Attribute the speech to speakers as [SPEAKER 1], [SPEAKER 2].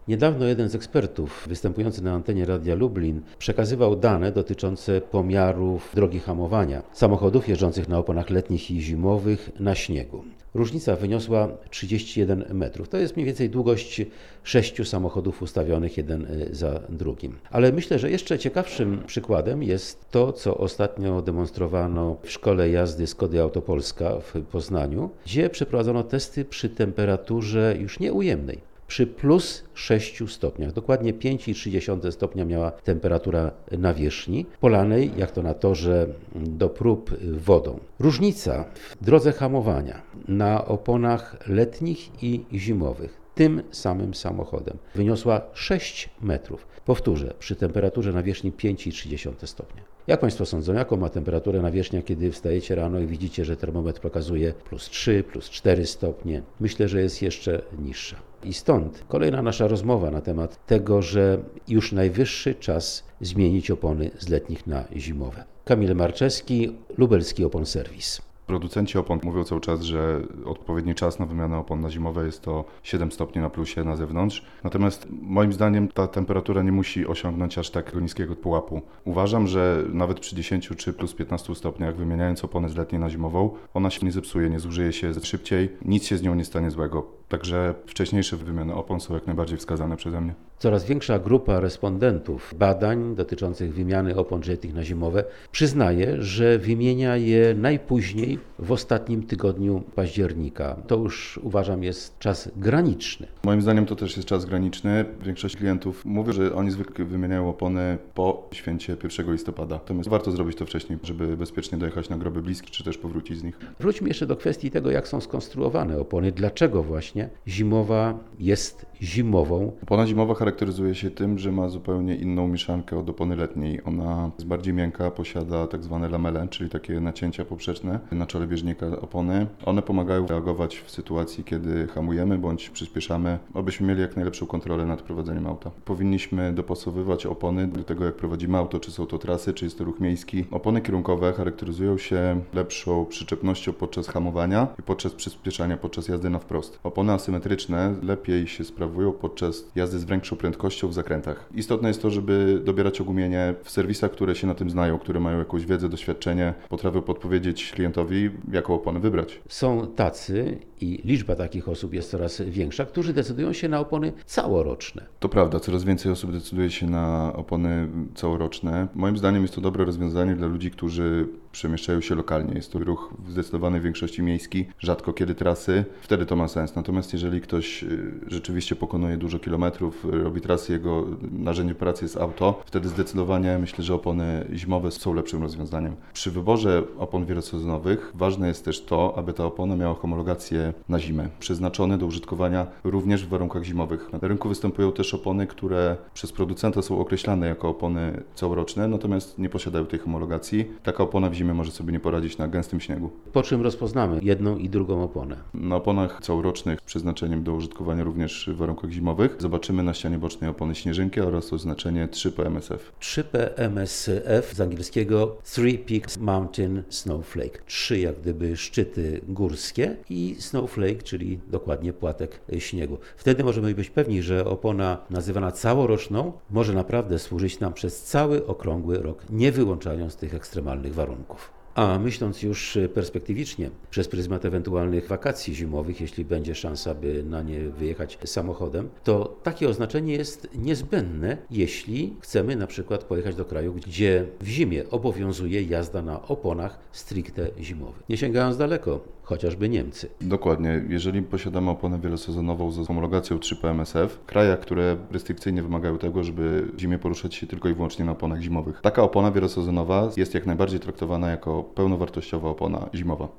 [SPEAKER 1] Niedawno jeden z ekspertów występujący na antenie Radia Lublin przekazywał dane dotyczące pomiarów drogi hamowania samochodów jeżdżących na oponach letnich i zimowych na śniegu. Różnica wyniosła 31 metrów. To jest mniej więcej długość 6 samochodów ustawionych jeden za drugim. Ale myślę, że jeszcze ciekawszym przykładem jest to, co ostatnio demonstrowano w szkole jazdy Skody Autopolska w Poznaniu, gdzie przeprowadzono testy przy temperaturze już nieujemnej. Przy plus 6 stopniach, dokładnie 5,3 stopnia miała temperatura nawierzchni, polanej, jak to na torze, do prób wodą. Różnica w drodze hamowania na oponach letnich i zimowych tym samym samochodem wyniosła 6 metrów. Powtórzę, przy temperaturze nawierzchni 5,3 stopnia. Jak Państwo sądzą, jaką ma temperaturę nawierzchnia, kiedy wstajecie rano i widzicie, że termometr pokazuje plus 3, plus 4 stopnie? Myślę, że jest jeszcze niższa. I stąd kolejna nasza rozmowa na temat tego, że już najwyższy czas zmienić opony z letnich na zimowe. Kamil Marczewski, Lubelski Opon Serwis.
[SPEAKER 2] Producenci opon mówią cały czas, że odpowiedni czas na wymianę opon na zimowe jest to 7 stopni na plusie na zewnątrz. Natomiast moim zdaniem ta temperatura nie musi osiągnąć aż tak niskiego pułapu. Uważam, że nawet przy 10 czy plus 15 stopniach wymieniając opony z letniej na zimową, ona się nie zepsuje, nie zużyje się szybciej, nic się z nią nie stanie złego. Także wcześniejsze wymiany opon są jak najbardziej wskazane przeze mnie.
[SPEAKER 1] Coraz większa grupa respondentów badań dotyczących wymiany opon letnich na zimowe przyznaje, że wymienia je najpóźniej w ostatnim tygodniu października. To już uważam jest czas graniczny.
[SPEAKER 2] Moim zdaniem to też jest czas graniczny. Większość klientów mówi, że oni zwykle wymieniają opony po święcie 1 listopada. Natomiast warto zrobić to wcześniej, żeby bezpiecznie dojechać na groby bliskie, czy też powrócić z nich.
[SPEAKER 1] Wróćmy jeszcze do kwestii tego, jak są skonstruowane opony. Dlaczego właśnie zimowa jest zimową?
[SPEAKER 2] Opona zimowa charakteryzuje się tym, że ma zupełnie inną mieszankę od opony letniej. Ona jest bardziej miękka, posiada tak zwane lamele, czyli takie nacięcia poprzeczne na czole bieżnika opony. One pomagają reagować w sytuacji, kiedy hamujemy bądź przyspieszamy, abyśmy mieli jak najlepszą kontrolę nad prowadzeniem auta. Powinniśmy dopasowywać opony do tego, jak prowadzimy auto, czy są to trasy, czy jest to ruch miejski. Opony kierunkowe charakteryzują się lepszą przyczepnością podczas hamowania i podczas przyspieszania, podczas jazdy na wprost. Opony asymetryczne lepiej się sprawują podczas jazdy z większą prędkością w zakrętach. Istotne jest to, żeby dobierać ogumienie w serwisach, które się na tym znają, które mają jakąś wiedzę, doświadczenie, potrafią podpowiedzieć klientowi, jaką oponę wybrać.
[SPEAKER 1] Są tacy i liczba takich osób jest coraz większa, którzy decydują się na opony całoroczne.
[SPEAKER 2] To prawda, coraz więcej osób decyduje się na opony całoroczne. Moim zdaniem jest to dobre rozwiązanie dla ludzi, którzy przemieszczają się lokalnie. Jest to ruch w zdecydowanej większości miejski, rzadko kiedy trasy, wtedy to ma sens. Natomiast jeżeli ktoś rzeczywiście pokonuje dużo kilometrów, robi trasy, jego narzędzie pracy jest auto, wtedy zdecydowanie myślę, że opony zimowe są lepszym rozwiązaniem. Przy wyborze opon wielosezonowych ważne jest też to, aby ta opona miała homologację na zimę, przeznaczone do użytkowania również w warunkach zimowych. Na rynku występują też opony, które przez producenta są określane jako opony całoroczne, natomiast nie posiadają tej homologacji. Taka opona w zimę może sobie nie poradzić na gęstym śniegu.
[SPEAKER 1] Po czym rozpoznamy jedną i drugą oponę?
[SPEAKER 2] Na oponach całorocznych z przeznaczeniem do użytkowania również w warunkach zimowych zobaczymy na ścianie bocznej opony śnieżynki oraz oznaczenie 3PMSF.
[SPEAKER 1] 3PMSF z angielskiego Three Peaks Mountain Snowflake. 3 jak gdyby szczyty górskie i snowflake, czyli dokładnie płatek śniegu. Wtedy możemy być pewni, że opona nazywana całoroczną może naprawdę służyć nam przez cały okrągły rok, nie wyłączając tych ekstremalnych warunków. A myśląc już perspektywicznie, przez pryzmat ewentualnych wakacji zimowych, jeśli będzie szansa, by na nie wyjechać samochodem, to takie oznaczenie jest niezbędne, jeśli chcemy na przykład pojechać do kraju, gdzie w zimie obowiązuje jazda na oponach stricte zimowych. Nie sięgając daleko, chociażby Niemcy.
[SPEAKER 2] Dokładnie. Jeżeli posiadamy oponę wielosezonową z homologacją 3PMSF, w krajach, które restrykcyjnie wymagają tego, żeby w zimie poruszać się tylko i wyłącznie na oponach zimowych. Taka opona wielosezonowa jest jak najbardziej traktowana jako pełnowartościowa opona zimowa.